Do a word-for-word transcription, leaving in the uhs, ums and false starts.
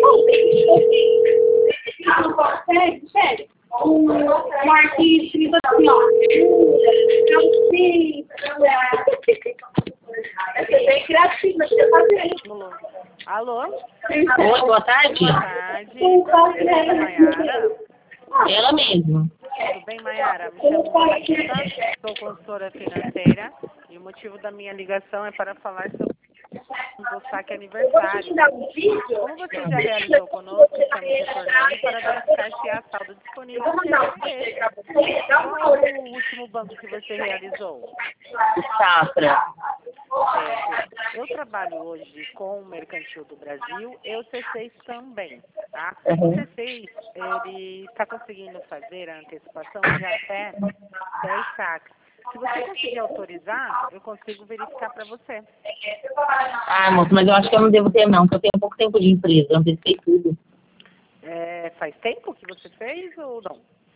Sério, sério. Um, um arquivo escrito assim, ó. Essa é bem criativa, você fazer. Alô? Oi, boa tarde. Boa tarde. É Maiara? Ela mesma. Tudo bem, Maiara? Me chamo Vanessa, sou consultora financeira e o motivo da minha ligação é para falar sobre o saque aniversário. Como você já realizou conosco, estamos retornando para verificar se há saldo disponível no seu interesse. Qual o último banco que você realizou? Safra. Certo. Eu trabalho hoje com o Mercantil do Brasil e o C seis também, tá? O C seis, ele está conseguindo fazer a antecipação de até dez saques. Se você conseguir autorizar, eu consigo verificar para você. Ah, moça, mas eu acho que eu não devo ter, não, porque eu tenho pouco tempo de empresa, eu antecipei tudo. É, faz tempo que você fez ou não?